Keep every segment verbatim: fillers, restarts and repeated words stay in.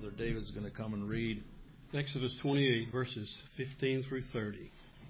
Brother David's going to come and read Exodus twenty-eight, verses fifteen through thirty.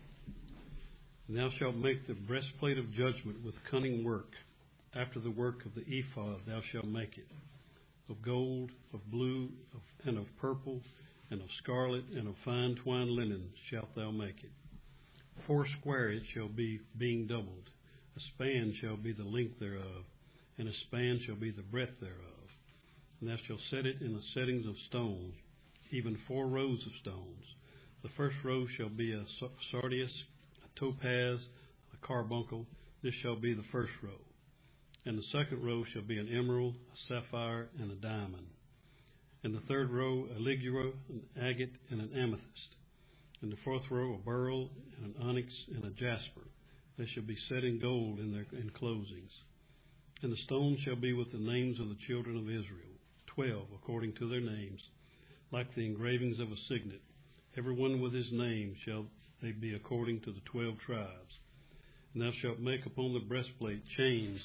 And thou shalt make the breastplate of judgment with cunning work. After the work of the ephod thou shalt make it. Of gold, of blue, of, and of purple, and of scarlet, and of fine twined linen shalt thou make it. Four square it shall be, being doubled. A span shall be the length thereof, and a span shall be the breadth thereof. And thou shalt set it in the settings of stones, even four rows of stones. The first row shall be a sardius, a topaz, a carbuncle. This shall be the first row. And the second row shall be an emerald, a sapphire, and a diamond. And the third row a ligure, an agate, and an amethyst. And the fourth row a beryl, and an onyx, and a jasper. They shall be set in gold in their enclosings. And the stones shall be with the names of the children of Israel, twelve according to their names, like the engravings of a signet. Every one with his name shall they be according to the twelve tribes. And thou shalt make upon the breastplate chains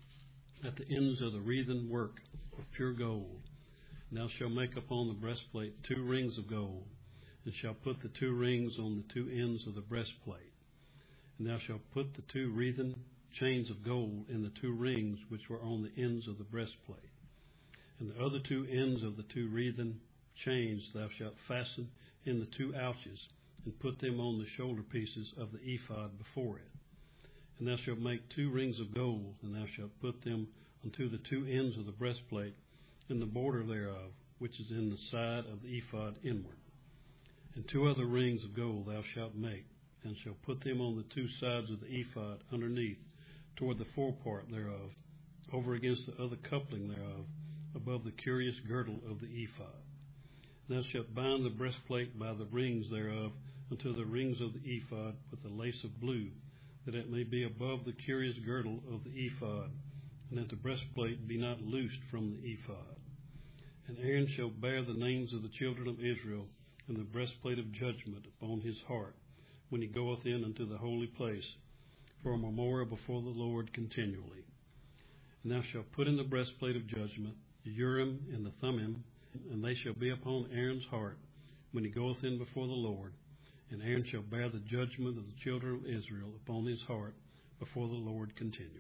at the ends of the wreathen work of pure gold. And thou shalt make upon the breastplate two rings of gold, and shalt put the two rings on the two ends of the breastplate. And thou shalt put the two wreathen chains of gold in the two rings which were on the ends of the breastplate. And the other two ends of the two wreathen chains thou shalt fasten in the two ouches, and put them on the shoulder pieces of the ephod before it. And thou shalt make two rings of gold, and thou shalt put them unto the two ends of the breastplate, in the border thereof, which is in the side of the ephod inward. And two other rings of gold thou shalt make, and shalt put them on the two sides of the ephod underneath, toward the forepart thereof, over against the other coupling thereof, above the curious girdle of the ephod. And thou shalt bind the breastplate by the rings thereof unto the rings of the ephod with a lace of blue, that it may be above the curious girdle of the ephod, and that the breastplate be not loosed from the ephod. And Aaron shall bear the names of the children of Israel in the breastplate of judgment upon his heart, when he goeth in unto the holy place, for a memorial before the Lord continually. And thou shalt put in the breastplate of judgment the Urim and the Thummim, and they shall be upon Aaron's heart when he goeth in before the Lord. And Aaron shall bear the judgment of the children of Israel upon his heart before the Lord continually.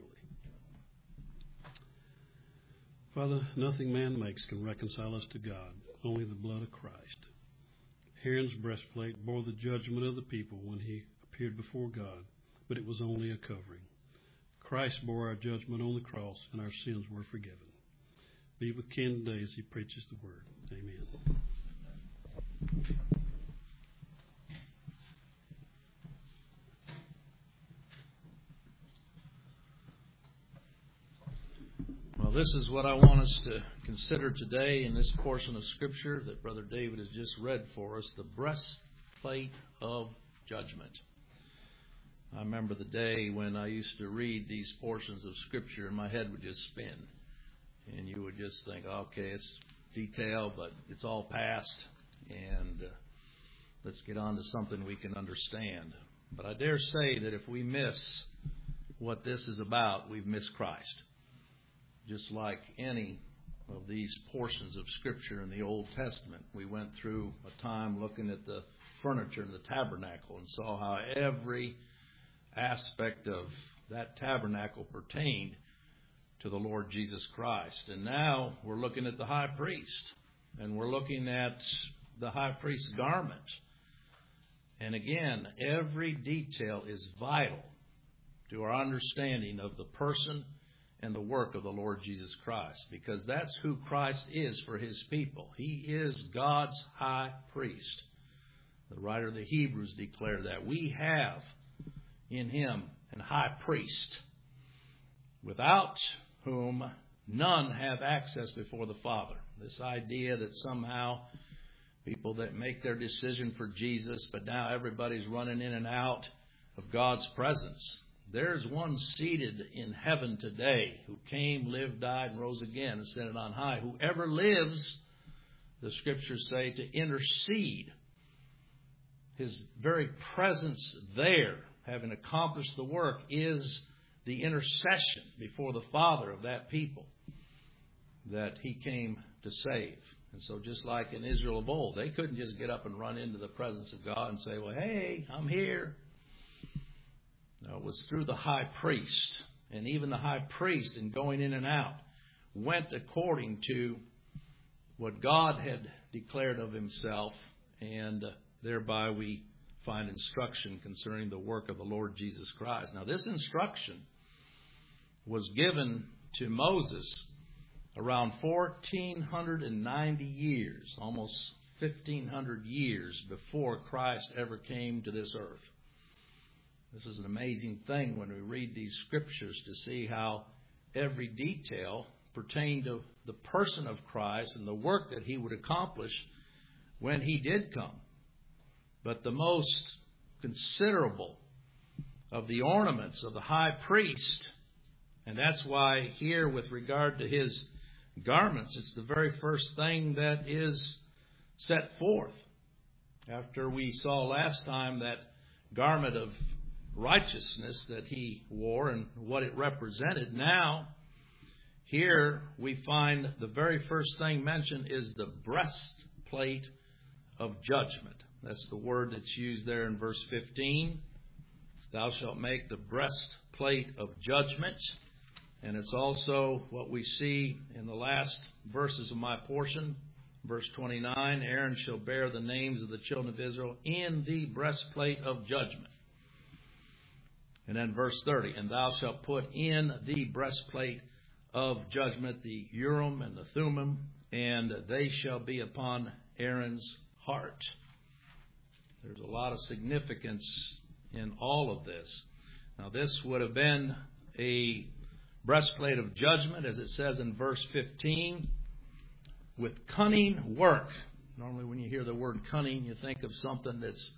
Father, nothing man makes can reconcile us to God, only the blood of Christ. Aaron's breastplate bore the judgment of the people when he appeared before God, but it was only a covering. Christ bore our judgment on the cross, and our sins were forgiven. Be with Ken today as he preaches the word. Amen. Well, this is what I want us to consider today in this portion of Scripture that Brother David has just read for us, the breastplate of judgment. I remember the day when I used to read these portions of Scripture and my head would just spin. And you would just think, okay, it's detail, but it's all past, and uh, let's get on to something we can understand. But I dare say that if we miss what this is about, we've missed Christ. Just like any of these portions of Scripture in the Old Testament, we went through a time looking at the furniture in the tabernacle and saw how every aspect of that tabernacle pertained to the Lord Jesus Christ. And now we're looking at the high priest, and we're looking at the high priest's garment. And again, every detail is vital to our understanding of the person and the work of the Lord Jesus Christ, because that's who Christ is for his people. He is God's high priest. The writer of the Hebrews declared that we have in him an high priest, without whom none have access before the Father. This idea that somehow people that make their decision for Jesus, but now everybody's running in and out of God's presence. There's one seated in heaven today who came, lived, died, and rose again, ascended on high. Whoever lives, the Scriptures say, to intercede. His very presence there, having accomplished the work, is the intercession before the Father of that people that he came to save. And so just like in Israel of old, they couldn't just get up and run into the presence of God and say, well, hey, I'm here. No, it was through the high priest. And even the high priest, in going in and out, went according to what God had declared of himself. And uh, thereby we find instruction concerning the work of the Lord Jesus Christ. Now, this instruction was given to Moses around fourteen ninety years, almost fifteen hundred years before Christ ever came to this earth. This is an amazing thing when we read these scriptures to see how every detail pertained to the person of Christ and the work that he would accomplish when he did come. But the most considerable of the ornaments of the high priest, and that's why here with regard to his garments, it's the very first thing that is set forth. After we saw last time that garment of righteousness that he wore and what it represented, now here we find the very first thing mentioned is the breastplate of judgment. That's the word that's used there in verse fifteen. Thou shalt make the breastplate of judgment. And it's also what we see in the last verses of my portion. Verse twenty-nine, Aaron shall bear the names of the children of Israel in the breastplate of judgment. And then verse thirty, and thou shalt put in the breastplate of judgment the Urim and the Thummim, and they shall be upon Aaron's heart. There's a lot of significance in all of this. Now, this would have been a breastplate of judgment, as it says in verse fifteen, with cunning work. Normally when you hear the word cunning, you think of something that's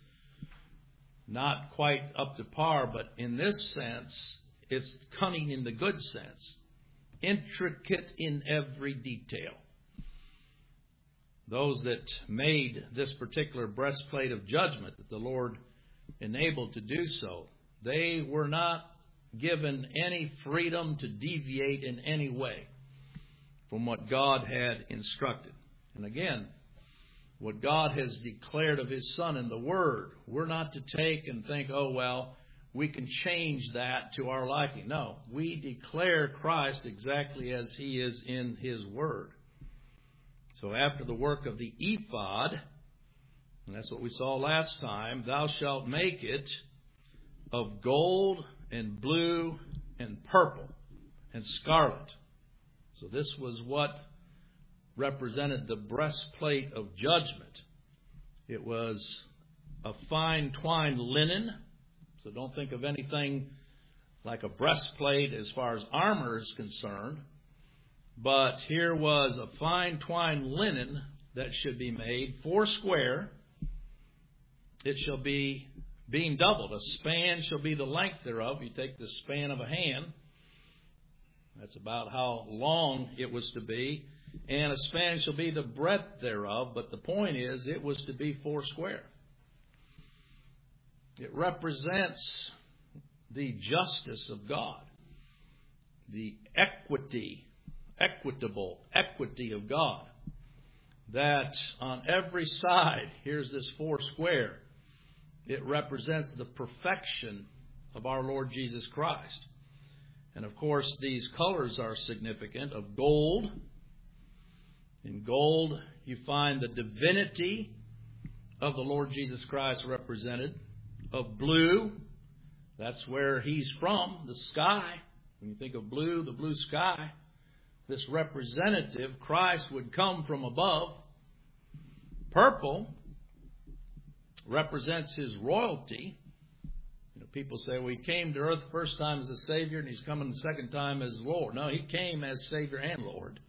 not quite up to par, but in this sense, it's cunning in the good sense. Intricate in every detail. Those that made this particular breastplate of judgment that the Lord enabled to do so, they were not given any freedom to deviate in any way from what God had instructed. And again, what God has declared of His Son in the Word, we're not to take and think, oh, well, we can change that to our liking. No, we declare Christ exactly as He is in His Word. So after the work of the ephod, and that's what we saw last time, thou shalt make it of gold and blue and purple and scarlet. So this was what represented the breastplate of judgment. It was a fine twined linen. So don't think of anything like a breastplate as far as armor is concerned. But here was a fine twined linen that should be made four square. It shall be being doubled. A span shall be the length thereof. You take the span of a hand. That's about how long it was to be. And a span shall be the breadth thereof. But the point is, it was to be four square. It represents the justice of God. The equity, equitable equity of God. That on every side, here's this four square. It represents the perfection of our Lord Jesus Christ. And of course, these colors are significant of gold. In gold, you find the divinity of the Lord Jesus Christ represented. Of blue, that's where He's from, the sky. When you think of blue, the blue sky, this representative, Christ, would come from above. Purple represents His royalty. You know, people say, well, He came to earth the first time as a Savior and He's coming the second time as Lord. No, He came as Savior and Lord.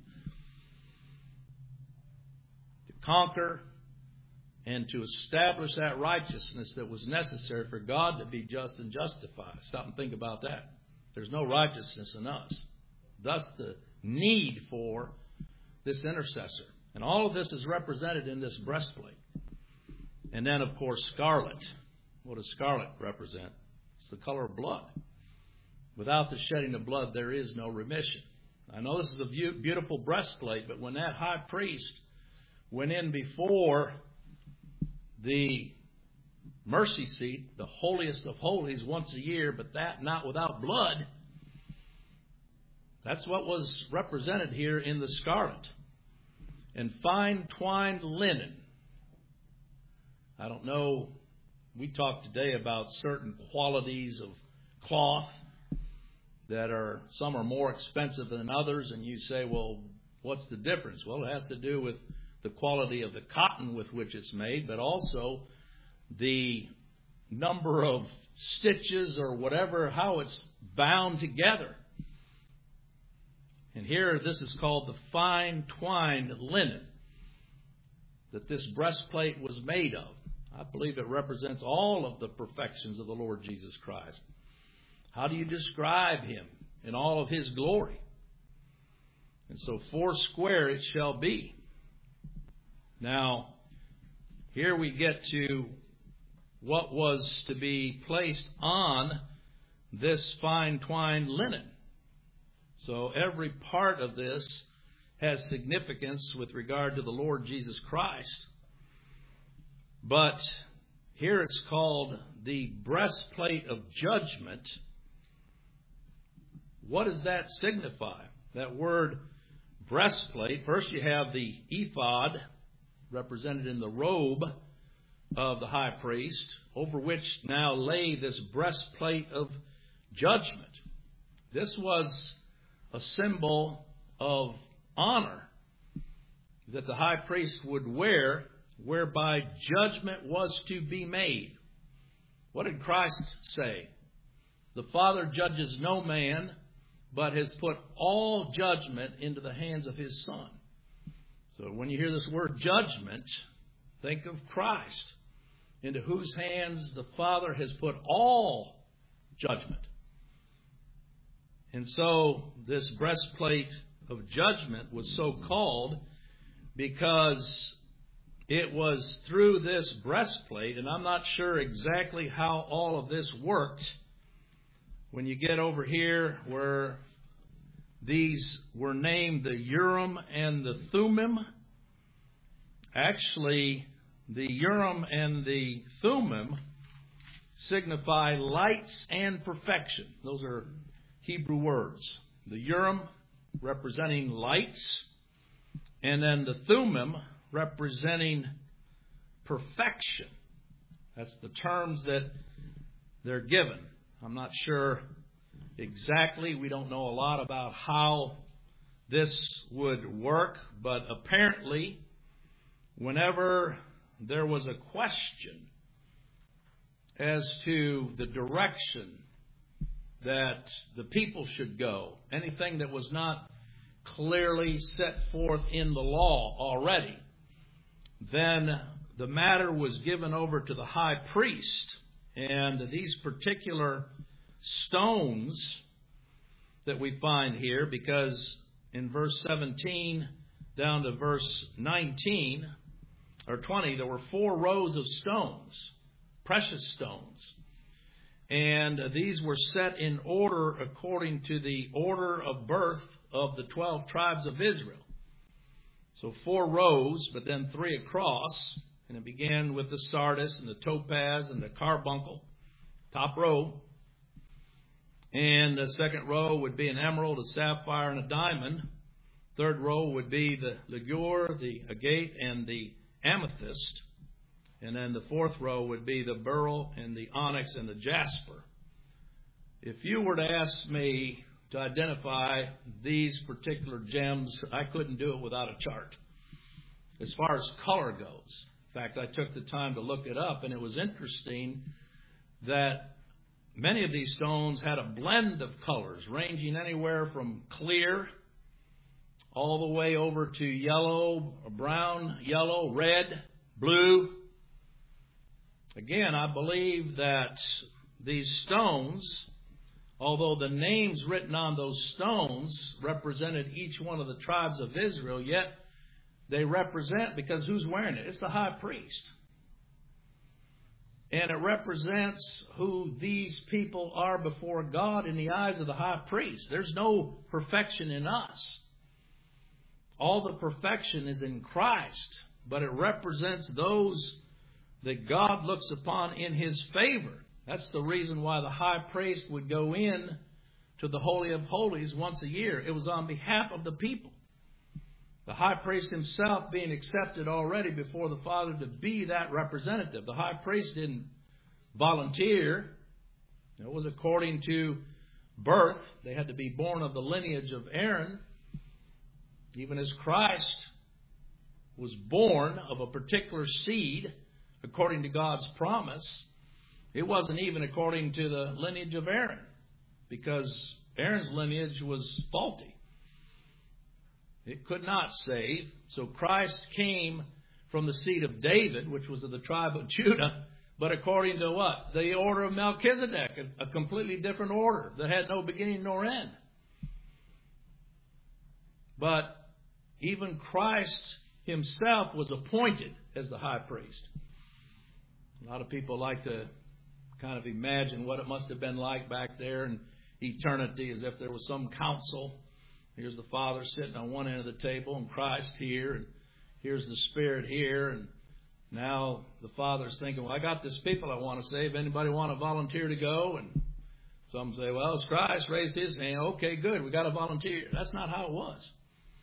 To conquer and to establish that righteousness that was necessary for God to be just and justified. Stop and think about that. There's no righteousness in us. Thus the need for this intercessor. And all of this is represented in this breastplate. And then, of course, scarlet. What does scarlet represent? It's the color of blood. Without the shedding of blood, there is no remission. I know this is a beautiful breastplate, but when that high priest went in before the mercy seat, the holiest of holies, once a year, but that not without blood. That's what was represented here in the scarlet. And fine twined linen. I don't know, we talked today about certain qualities of cloth that are, some are more expensive than others, and you say, well, what's the difference? Well, it has to do with the quality of the cotton with which it's made, but also the number of stitches or whatever, how it's bound together. And here, this is called the fine twined linen that this breastplate was made of. I believe it represents all of the perfections of the Lord Jesus Christ. How do you describe Him in all of His glory? And so four square it shall be. Now, here we get to what was to be placed on this fine twined linen. So every part of this has significance with regard to the Lord Jesus Christ. But here it's called the breastplate of judgment. What does that signify? That word breastplate, first you have the ephod represented in the robe of the high priest, over which now lay this breastplate of judgment. This was a symbol of honor that the high priest would wear, whereby judgment was to be made. What did Christ say? The Father judges no man, but has put all judgment into the hands of His Son. So when you hear this word judgment, think of Christ, into whose hands the Father has put all judgment. And so this breastplate of judgment was so called because it was through this breastplate, and I'm not sure exactly how all of this worked. When you get over here where these were named the Urim and the Thummim, actually the Urim and the Thummim signify lights and perfection. Those are Hebrew words. The Urim representing lights, and then the Thummim representing perfection. That's the terms that they're given. I'm not sure exactly. We don't know a lot about how this would work, but apparently, whenever there was a question as to the direction that the people should go, anything that was not clearly set forth in the law already, then the matter was given over to the high priest. And these particular stones that we find here, because in verse seventeen down to verse nineteen or twenty, there were four rows of stones, precious stones. And these were set in order according to the order of birth of the twelve tribes of Israel. So four rows, but then three across. And it began with the sardius and the topaz and the carbuncle, top row. And the second row would be an emerald, a sapphire, and a diamond. Third row would be the ligure, the agate, and the amethyst. And then the fourth row would be the beryl and the onyx and the jasper. If you were to ask me to identify these particular gems, I couldn't do it without a chart. As far as color goes. In fact, I took the time to look it up, and it was interesting that many of these stones had a blend of colors, ranging anywhere from clear all the way over to yellow, brown, yellow, red, blue. Again, I believe that these stones, although the names written on those stones represented each one of the tribes of Israel, yet they represent, because who's wearing it? It's the high priest. And it represents who these people are before God in the eyes of the high priest. There's no perfection in us. All the perfection is in Christ. but it represents those that God looks upon in His favor. That's the reason why the high priest would go in to the Holy of Holies once a year. It was on behalf of the people. The high priest himself being accepted already before the Father to be that representative. The high priest didn't volunteer. It was according to birth. They had to be born of the lineage of Aaron. Even as Christ was born of a particular seed according to God's promise, it wasn't even according to the lineage of Aaron, because Aaron's lineage was faulty. It could not save. So Christ came from the seed of David, which was of the tribe of Judah, but according to what? The order of Melchizedek, a, a completely different order that had no beginning nor end. But even Christ himself was appointed as the high priest. A lot of people like to kind of imagine what it must have been like back there in eternity, as if there was some council. Here's the Father sitting on one end of the table and Christ here, and here's the Spirit here, and now the Father's thinking, well, I got this people I want to save. Anybody want to volunteer to go? And some say, well, it's Christ raised his hand. Okay, good. We got to volunteer. That's not how it was.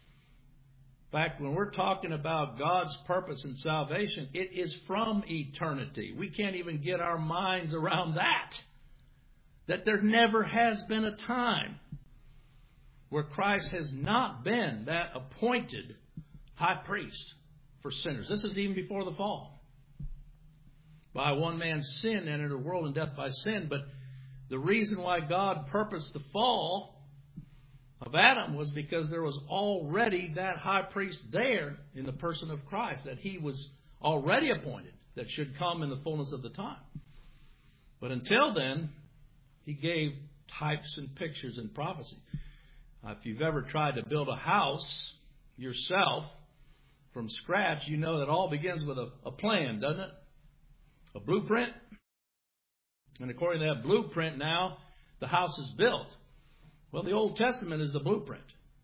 In fact, when we're talking about God's purpose in salvation, it is from eternity. We can't even get our minds around that. That there never has been a time where Christ has not been that appointed high priest for sinners. This is even before the fall. By one man's sin entered the world, and death by sin. But the reason why God purposed the fall of Adam was because there was already that high priest there in the person of Christ, that he was already appointed, that should come in the fullness of the time. But until then, he gave types and pictures and prophecy. Uh, if you've ever tried to build a house yourself from scratch, you know that all begins with a, a plan, doesn't it? A blueprint. And according to that blueprint now, the house is built. Well, the Old Testament is the blueprint.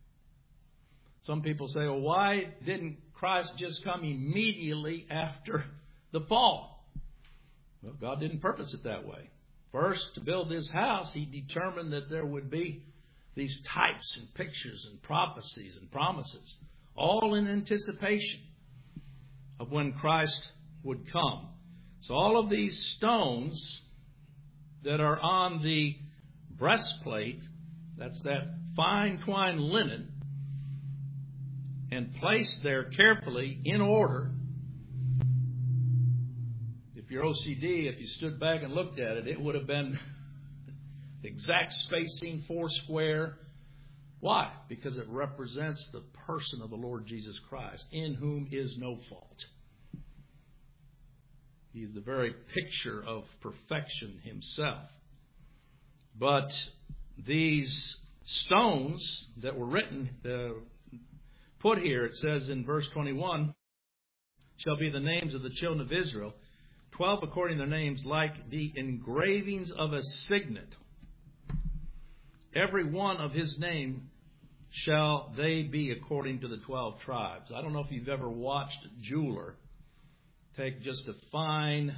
Some people say, well, why didn't Christ just come immediately after the fall? Well, God didn't purpose it that way. First, to build this house, He determined that there would be these types and pictures and prophecies and promises, all in anticipation of when Christ would come. So all of these stones that are on the breastplate, that's that fine twined linen, and placed there carefully in order. If you're O C D, if you stood back and looked at it, it would have been exact spacing, four square. Why? Because it represents the person of the Lord Jesus Christ, in whom is no fault. He is the very picture of perfection himself. But these stones that were written, uh, put here, it says in verse twenty-one, shall be the names of the children of Israel, twelve according to their names, like the engravings of a signet. Every one of his name shall they be according to the twelve tribes. I don't know if you've ever watched a jeweler take just a fine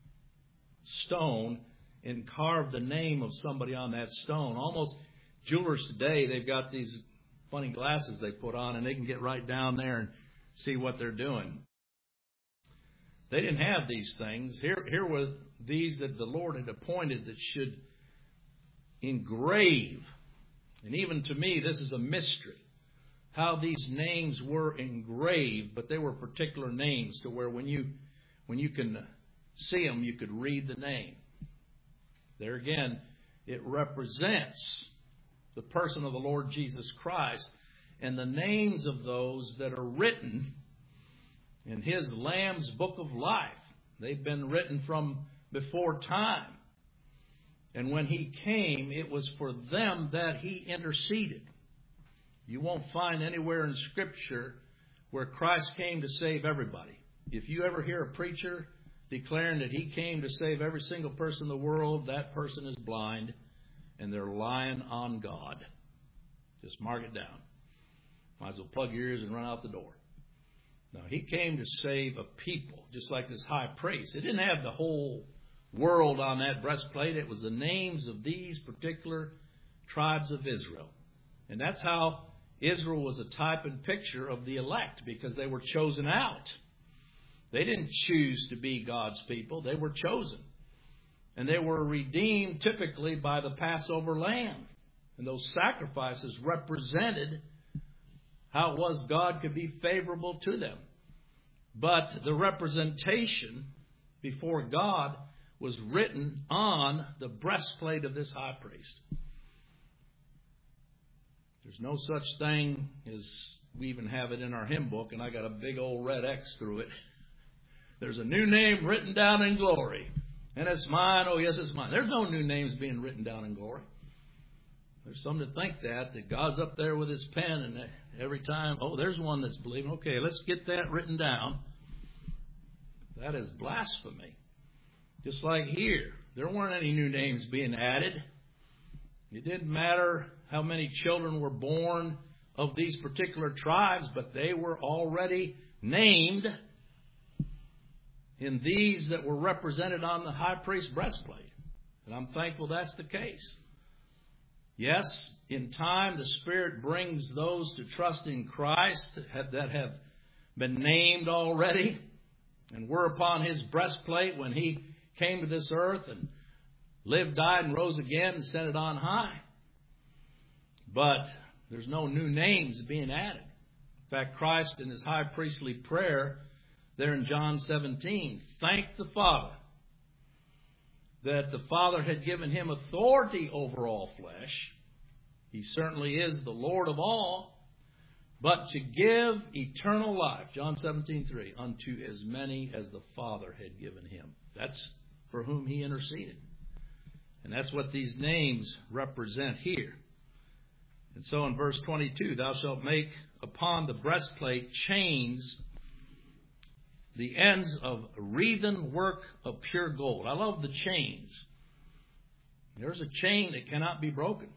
stone and carve the name of somebody on that stone. Almost jewelers today, they've got these funny glasses they put on, and they can get right down there and see what they're doing. They didn't have these things. Here, here were these that the Lord had appointed that should engrave. And even to me, this is a mystery, how these names were engraved, but they were particular names to where when you when you can see them, you could read the name. There again, it represents the person of the Lord Jesus Christ, and the names of those that are written in His Lamb's Book of Life. They've been written from before time. And when He came, it was for them that He interceded. You won't find anywhere in Scripture where Christ came to save everybody. If you ever hear a preacher declaring that He came to save every single person in the world, that person is blind and they're lying on God. Just mark it down. Might as well plug your ears and run out the door. No, he came to save a people, just like this high priest. It didn't have the whole world on that breastplate. It was the names of these particular tribes of Israel. And that's how Israel was a type and picture of the elect, because they were chosen out. They didn't choose to be God's people. They were chosen. And they were redeemed typically by the Passover lamb. And those sacrifices represented how it was God could be favorable to them. But the representation before God was written on the breastplate of this high priest. There's no such thing as, we even have it in our hymn book, and I got a big old red X through it. There's a new name written down in glory. And it's mine. Oh, yes, it's mine. There's no new names being written down in glory. There's some that think that, that God's up there with his pen, and every time, oh, there's one that's believing. Okay, let's get that written down. That is blasphemy. Just like here, there weren't any new names being added. It didn't matter how many children were born of these particular tribes, but they were already named in these that were represented on the high priest's breastplate. And I'm thankful that's the case. Yes, in time the Spirit brings those to trust in Christ that have been named already and were upon his breastplate when he came to this earth and lived, died, and rose again and sent it on high. But there's no new names being added. In fact, Christ in his high priestly prayer there in John seventeen thanked the Father that the Father had given him authority over all flesh. He certainly is the Lord of all. But to give eternal life, John seventeen three, unto as many as the Father had given him. That's for whom he interceded. And that's what these names represent here. And so in verse twenty-two, thou shalt make upon the breastplate chains, the ends of wreathen work of pure gold. I love the chains. There's a chain that cannot be broken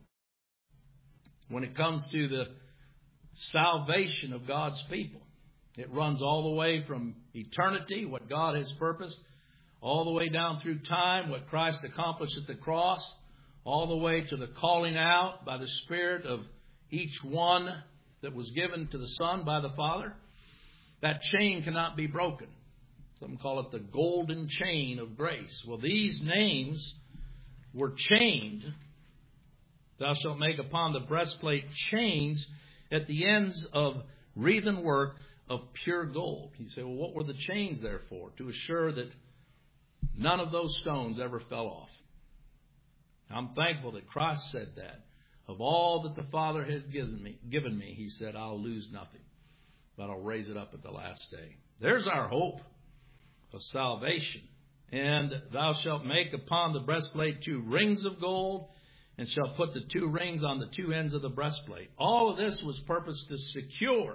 when it comes to the salvation of God's people. It runs all the way from eternity, what God has purposed, all the way down through time, what Christ accomplished at the cross, all the way to the calling out by the Spirit of each one that was given to the Son by the Father. That chain cannot be broken. Some call it the golden chain of grace. Well, these names were chained. Thou shalt make upon the breastplate chains at the ends of wreathen work of pure gold. You say, well, what were the chains there for? To assure that none of those stones ever fell off. I'm thankful that Christ said that. Of all that the Father had given me, given me, he said, I'll lose nothing, but I'll raise it up at the last day. There's our hope of salvation. And thou shalt make upon the breastplate two rings of gold, and shalt put the two rings on the two ends of the breastplate. All of this was purposed to secure.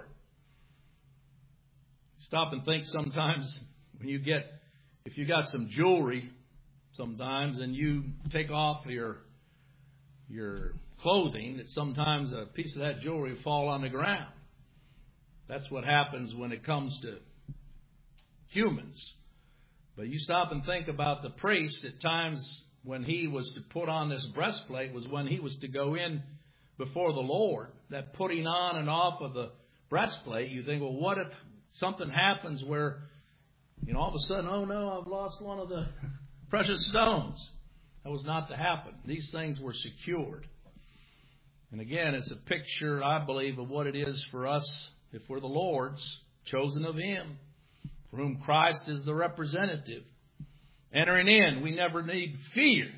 Stop and think sometimes when you get, if you got some jewelry sometimes and you take off your your clothing, that sometimes a piece of that jewelry will fall on the ground. That's what happens when it comes to humans. But you stop and think about the priest at times when he was to put on this breastplate was when he was to go in before the Lord. That putting on and off of the breastplate, you think, well, what if something happens where, you know, all of a sudden, oh no, I've lost one of the precious stones. That was not to happen. These things were secured. And again, it's a picture, I believe, of what it is for us, if we're the Lord's, chosen of him, for whom Christ is the representative. Entering in, we never need fear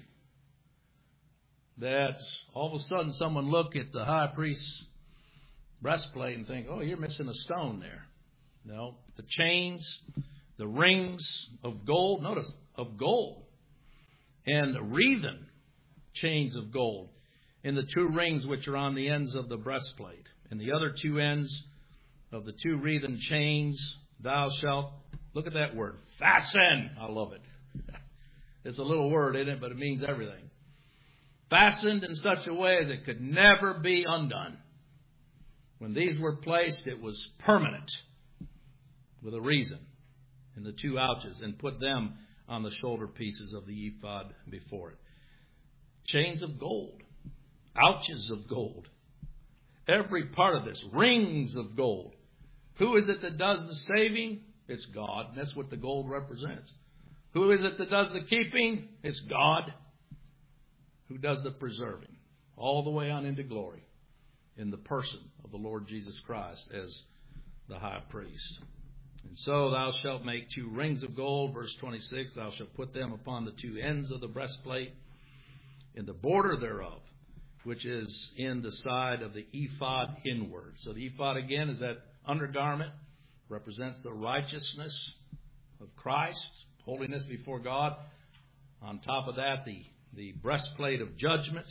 that all of a sudden someone look at the high priest's breastplate and think, oh, you're missing a stone there. No, the chains, the rings of gold, notice, of gold, and wreathen chains of gold in the two rings which are on the ends of the breastplate. And the other two ends of the two wreathen chains, thou shalt, look at that word, fasten. I love it. It's a little word, isn't it? But it means everything. Fastened in such a way as it could never be undone. When these were placed, it was permanent. with a reason in the two ouches and put them on the shoulder pieces of the ephod before it. Chains of gold, ouches of gold, every part of this, rings of gold. Who is it that does the saving? It's God. And that's what the gold represents. Who is it that does the keeping? It's God. Who does the preserving? All the way on into glory in the person of the Lord Jesus Christ as the high priest. And so thou shalt make two rings of gold, verse twenty-six, thou shalt put them upon the two ends of the breastplate, in the border thereof, which is in the side of the ephod inward. So the ephod, again, is that undergarment, represents the righteousness of Christ, holiness before God. On top of that, the, the breastplate of judgment.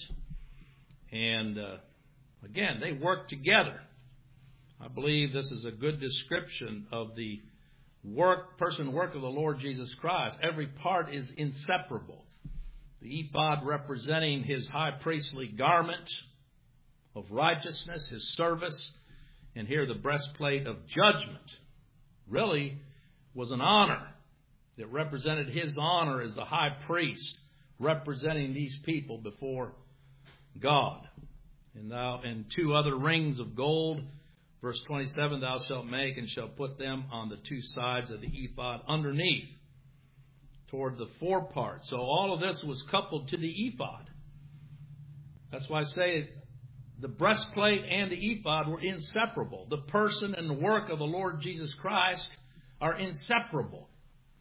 And uh, again, they work together. I believe this is a good description of the work, person work of the Lord Jesus Christ. Every part is inseparable. The ephod representing his high priestly garment of righteousness, his service. And here the breastplate of judgment really was an honor. It represented his honor as the high priest, representing these people before God. And thou, and two other rings of gold, verse twenty-seven, thou shalt make and shalt put them on the two sides of the ephod underneath, toward the forepart. So all of this was coupled to the ephod. That's why I say the breastplate and the ephod were inseparable. The person and the work of the Lord Jesus Christ are inseparable.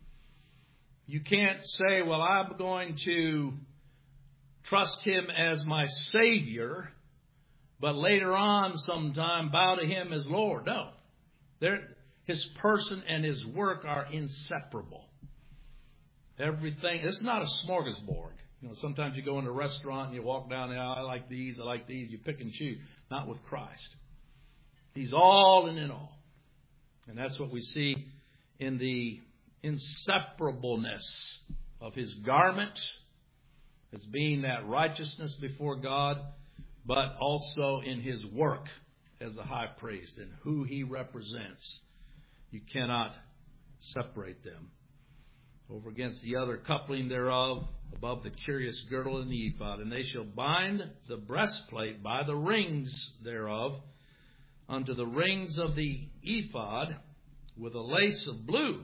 You can't say, well, I'm going to trust him as my Savior, but later on sometime bow to him as Lord. No. They're, his person and his work are inseparable. Everything. This is not a smorgasbord. You know, sometimes you go into a restaurant and you walk down the aisle, I like these, I like these. You pick and choose. Not with Christ. He's all and in all. And that's what we see in the inseparableness of his garment as being that righteousness before God, but also in his work as the high priest and who he represents. You cannot separate them. Over against the other coupling thereof, above the curious girdle in the ephod. And they shall bind the breastplate by the rings thereof unto the rings of the ephod with a lace of blue,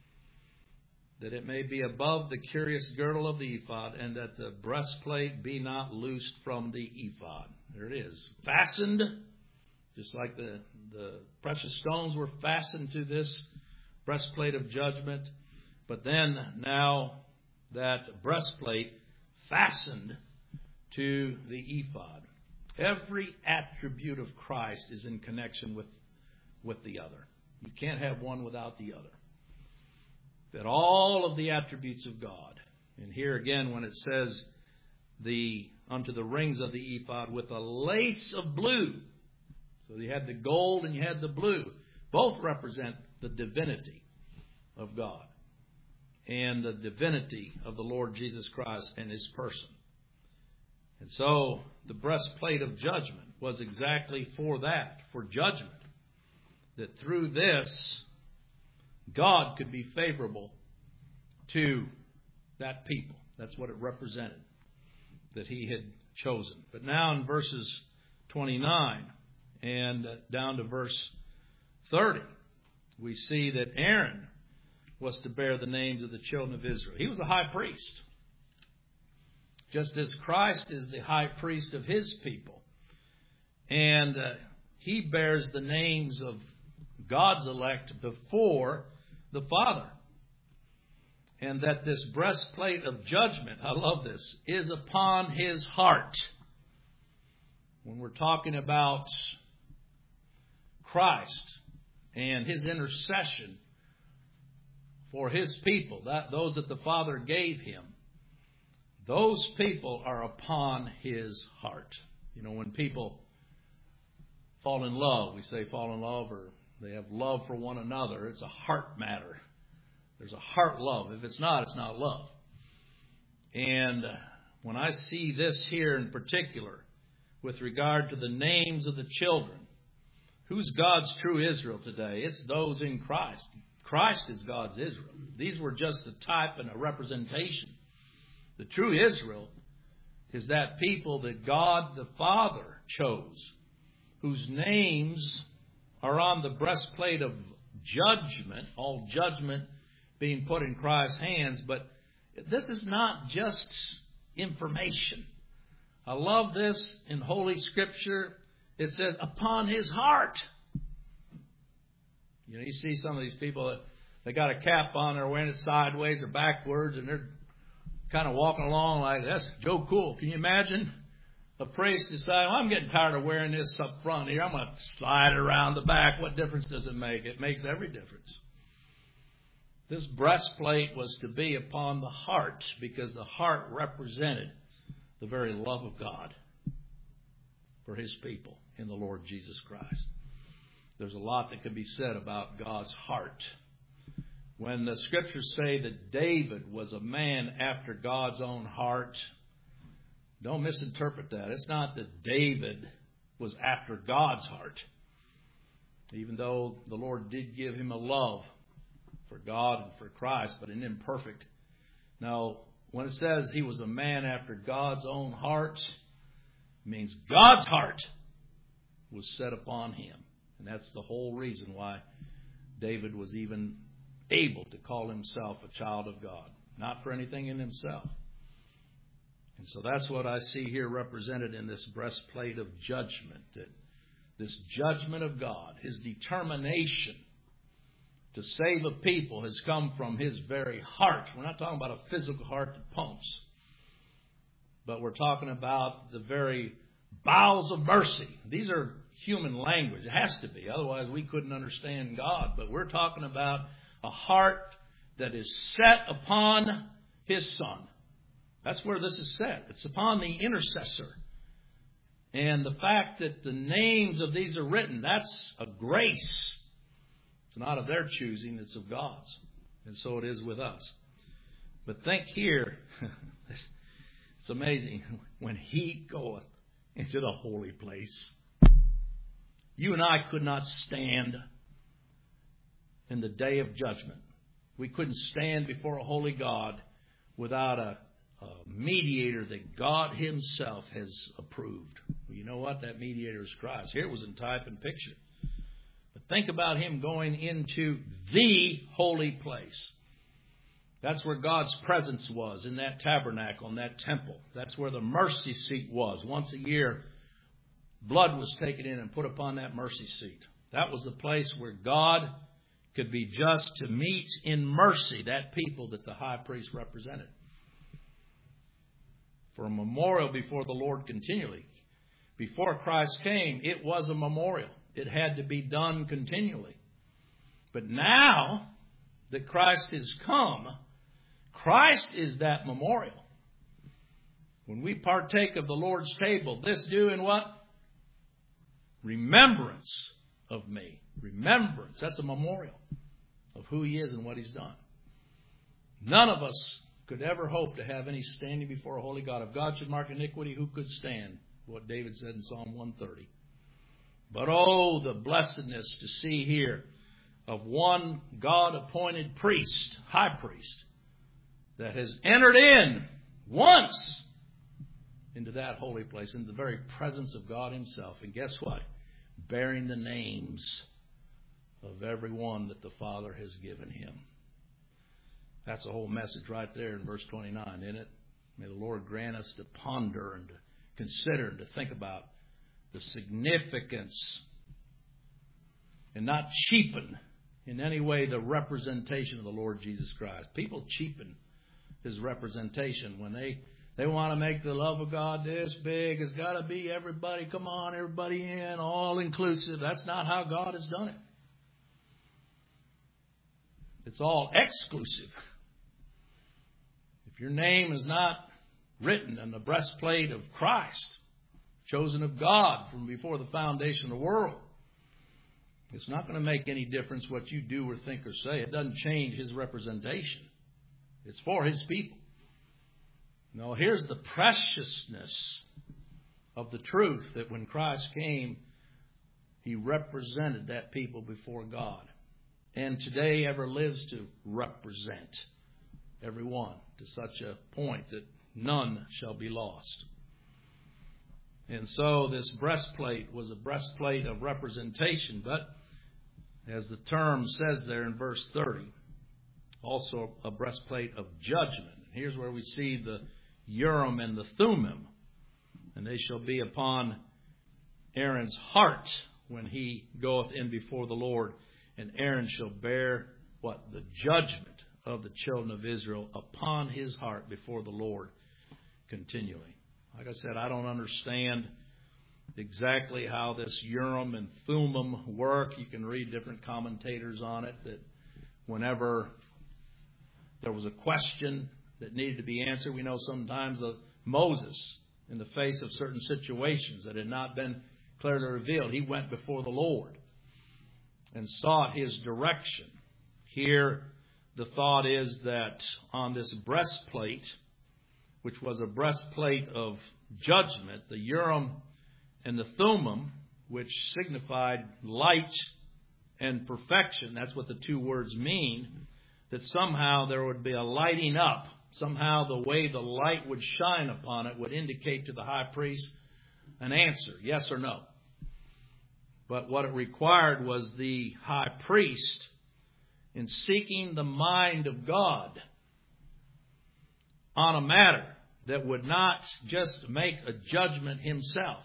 that it may be above the curious girdle of the ephod, and that the breastplate be not loosed from the ephod. There it is. Fastened, just like the, the precious stones were fastened to this breastplate of judgment. But then now that breastplate fastened to the ephod. Every attribute of Christ is in connection with, with the other. You can't have one without the other. That all of the attributes of God. And here again, when it says the unto the rings of the ephod with a lace of blue. So you had the gold and you had the blue. Both represent the divinity of God and the divinity of the Lord Jesus Christ and his person. And so the breastplate of judgment was exactly for that, for judgment. That through this, God could be favorable to that people. That's what it represented, that he had chosen. But now in verses twenty-nine and down to verse thirty, we see that Aaron was to bear the names of the children of Israel. He was the high priest. Just as Christ is the high priest of his people. And uh, he bears the names of God's elect before the Father. And that this breastplate of judgment, I love this, is upon his heart. When we're talking about Christ and his intercession for his people, that those that the Father gave him, those people are upon his heart. You know, when people fall in love, we say fall in love, or they have love for one another. It's a heart matter. There's a heart love. If it's not, it's not love. And when I see this here in particular, with regard to the names of the children, who's God's true Israel today? It's those in Christ. Christ is God's Israel. These were just a type and a representation. The true Israel is that people that God the Father chose, whose names are on the breastplate of judgment, all judgment being put in Christ's hands. But this is not just information. I love this in Holy Scripture. It says, upon his heart. You know, you see some of these people that they got a cap on, they're wearing it sideways or backwards, and they're kind of walking along like, that's Joe Cool. Can you imagine a priest deciding, well, I'm getting tired of wearing this up front here. I'm going to slide it around the back. What difference does it make? It makes every difference. This breastplate was to be upon the heart, because the heart represented the very love of God for his people in the Lord Jesus Christ. There's a lot that could be said about God's heart. When the Scriptures say that David was a man after God's own heart, don't misinterpret that. It's not that David was after God's heart, even though the Lord did give him a love for God and for Christ, but an imperfect. Now, when it says he was a man after God's own heart, it means God's heart was set upon him. And that's the whole reason why David was even able to call himself a child of God. Not for anything in himself. And so that's what I see here represented in this breastplate of judgment. That this judgment of God, his determination to save a people, has come from his very heart. We're not talking about a physical heart that pumps, but we're talking about the very bowels of mercy. These are human language. It has to be. Otherwise, we couldn't understand God. But we're talking about a heart that is set upon his Son. That's where this is set. It's upon the intercessor. And the fact that the names of these are written, that's a grace. It's not of their choosing, it's of God's. And so it is with us. But think here, it's amazing, when he goeth into the holy place, you and I could not stand in the day of judgment. We couldn't stand before a holy God without a, a mediator that God himself has approved. Well, you know what? That mediator is Christ. Here it was in type and picture. But think about him going into the holy place. That's where God's presence was, in that tabernacle, in that temple. That's where the mercy seat was. Once a year, blood was taken in and put upon that mercy seat. That was the place where God could be just to meet in mercy that people that the high priest represented. For a memorial before the Lord continually. Before Christ came, it was a memorial. It had to be done continually. But now that Christ has come, Christ is that memorial. When we partake of the Lord's table, this do in what? Remembrance of me. Remembrance. That's a memorial of who he is and what he's done. None of us could ever hope to have any standing before a holy God. If God should mark iniquity, who could stand? What David said in Psalm one thirty. But oh, the blessedness to see here of one God-appointed priest, high priest, that has entered in once into that holy place, into the very presence of God himself. And guess what? Bearing the names of every one that the Father has given him. That's the whole message right there in verse twenty-nine, isn't it? May the Lord grant us to ponder and to consider and to think about the significance and not cheapen in any way the representation of the Lord Jesus Christ. People cheapen his representation when they They want to make the love of God this big. It's got to be everybody. Come on, everybody in, all inclusive. That's not how God has done it. It's all exclusive. If your name is not written in the breastplate of Christ, chosen of God from before the foundation of the world, it's not going to make any difference what you do or think or say. It doesn't change his representation. It's for his people. No, here's the preciousness of the truth that when Christ came, he represented that people before God. and today ever lives to represent everyone to such a point that none shall be lost. And so this breastplate was a breastplate of representation, but as the term says there in verse thirty, also a breastplate of judgment. Here's where we see the Urim and the Thummim, and they shall be upon Aaron's heart when he goeth in before the Lord, and Aaron shall bear what? The judgment of the children of Israel upon his heart before the Lord continually. Like I said, I don't understand exactly how this Urim and Thummim work. You can read different commentators on it, that whenever there was a question that needed to be answered, we know sometimes that Moses, in the face of certain situations that had not been clearly revealed, he went before the Lord and sought his direction. Here, the thought is that on this breastplate, which was a breastplate of judgment, the Urim and the Thummim, which signified light and perfection, that's what the two words mean, that somehow there would be a lighting up. Somehow the way the light would shine upon it would indicate to the high priest an answer, yes or no. But what it required was the high priest, in seeking the mind of God on a matter, that would not just make a judgment himself,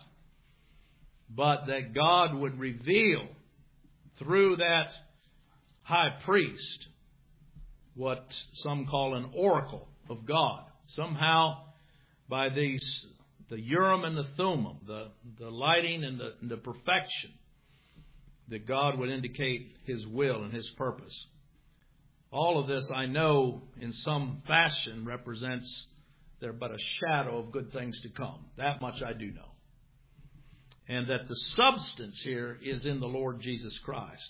but that God would reveal through that high priest what some call an oracle of God. Somehow, by these, the Urim and the Thummim, the, the lighting and the, and the perfection, that God would indicate His will and His purpose. All of this, I know, in some fashion represents they're but a shadow of good things to come. That much I do know. And that the substance here is in the Lord Jesus Christ.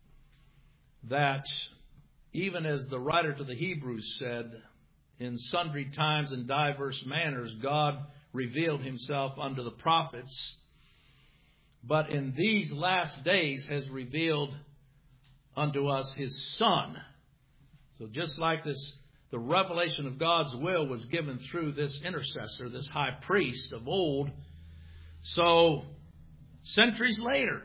That even as the writer to the Hebrews said, in sundry times and diverse manners God revealed Himself unto the prophets, but in these last days has revealed unto us His Son. So just like this, the revelation of God's will was given through this intercessor, this high priest of old. So, centuries later,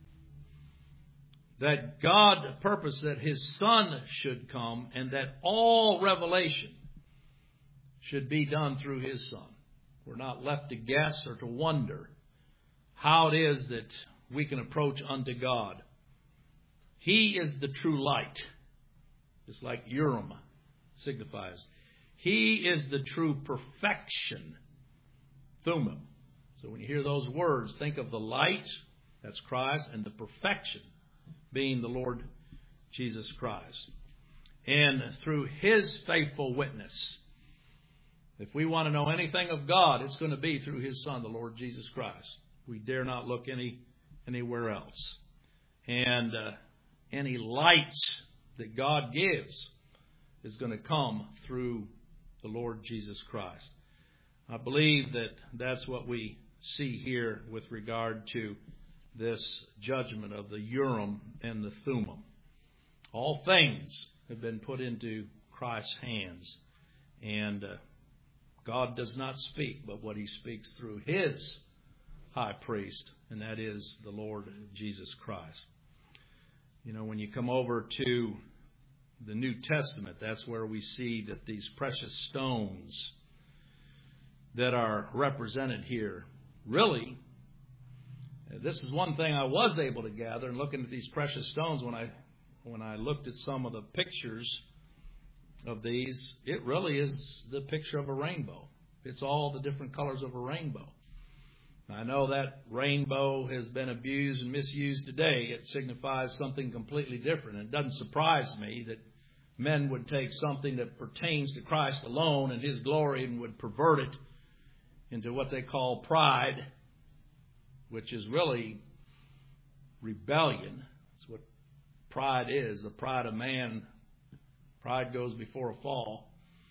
that God purposed that His Son should come and that all revelation should be done through His Son. We're not left to guess or to wonder how it is that we can approach unto God. He is the true light, just like Urim signifies. He is the true perfection, Thummim. So when you hear those words, think of the light, that's Christ, and the perfection being the Lord Jesus Christ. And through His faithful witness, if we want to know anything of God, it's going to be through His Son, the Lord Jesus Christ. We dare not look any anywhere else. And uh, any light that God gives is going to come through the Lord Jesus Christ. I believe that that's what we see here with regard to this judgment of the Urim and the Thummim. All things have been put into Christ's hands. And uh, God does not speak, but what He speaks through His high priest, and that is the Lord Jesus Christ. You know, when you come over to the New Testament, that's where we see that these precious stones that are represented here, really, this is one thing I was able to gather in looking at these precious stones when I when I looked at some of the pictures of these. It really is the picture of a rainbow. It's all the different colors of a rainbow. I know that rainbow has been abused and misused today. It signifies something completely different. It doesn't surprise me that men would take something that pertains to Christ alone and His glory and would pervert it into what they call pride, which is really rebellion. That's what pride is. The pride of man. Pride goes before a fall.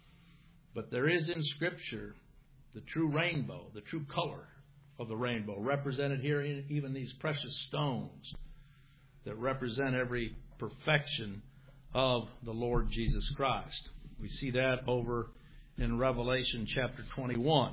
But there is in Scripture the true rainbow, the true color of the rainbow, represented here in even these precious stones that represent every perfection of the Lord Jesus Christ. We see that over in Revelation chapter twenty-one.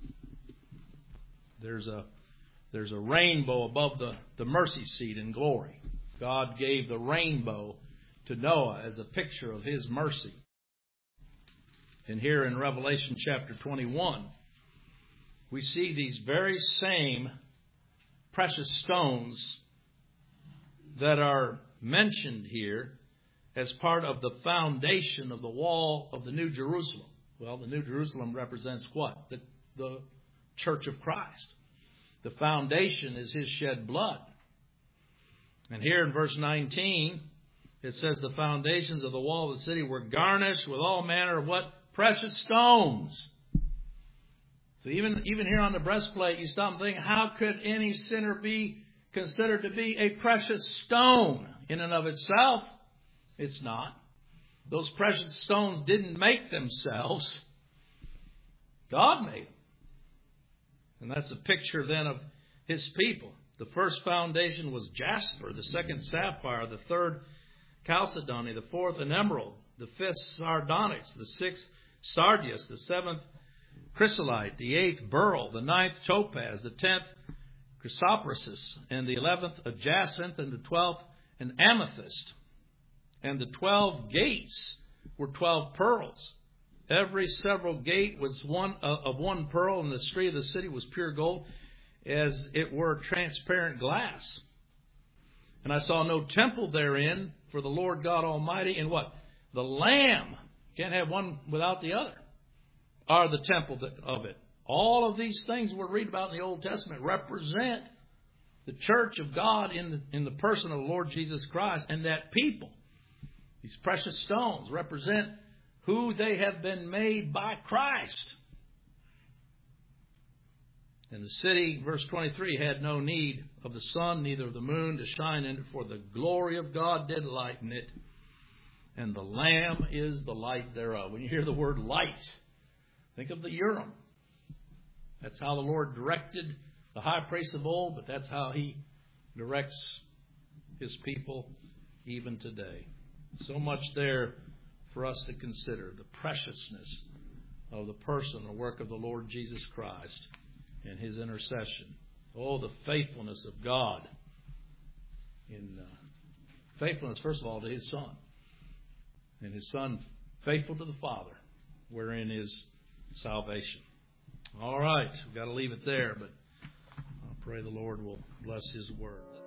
There's a there's a rainbow above the, the mercy seat in glory. God gave the rainbow to Noah as a picture of His mercy. And here in Revelation chapter twenty-one, we see these very same precious stones that are mentioned here as part of the foundation of the wall of the New Jerusalem. Well, the New Jerusalem represents what? The, the Church of Christ. The foundation is His shed blood. And here in verse nineteen, it says the foundations of the wall of the city were garnished with all manner of what? Precious stones. So even, even here on the breastplate, you stop and think, how could any sinner be considered to be a precious stone in and of itself? It's not. Those precious stones didn't make themselves. God made them. And that's a picture then of His people. The first foundation was jasper, the second sapphire, the third chalcedony, the fourth an emerald, the fifth sardonyx, the sixth sardius, the seventh chrysolite, the eighth beryl, the ninth topaz, the tenth chrysoprasus, and the eleventh a jacinth, and the twelfth an amethyst. And the twelve gates were twelve pearls. Every several gate was one uh, of one pearl, and the street of the city was pure gold, as it were transparent glass. And I saw no temple therein for the Lord God Almighty, and what? The Lamb, can't have one without the other, are the temple of it. All of these things we read about in the Old Testament represent the church of God in the, in the person of the Lord Jesus Christ, and that people, these precious stones, represent who they have been made by Christ. And the city, verse twenty-three, had no need of the sun, neither of the moon to shine in it, for the glory of God did lighten it, and the Lamb is the light thereof. When you hear the word light, think of the Urim. That's how the Lord directed the high priest of old, but that's how He directs His people even today. So much there for us to consider, the preciousness of the person, the work of the Lord Jesus Christ and His intercession. Oh, the faithfulness of God in uh, faithfulness, first of all, to His Son, and His Son faithful to the Father, wherein is salvation. All right, we've got to leave it there, but I pray the Lord will bless His word.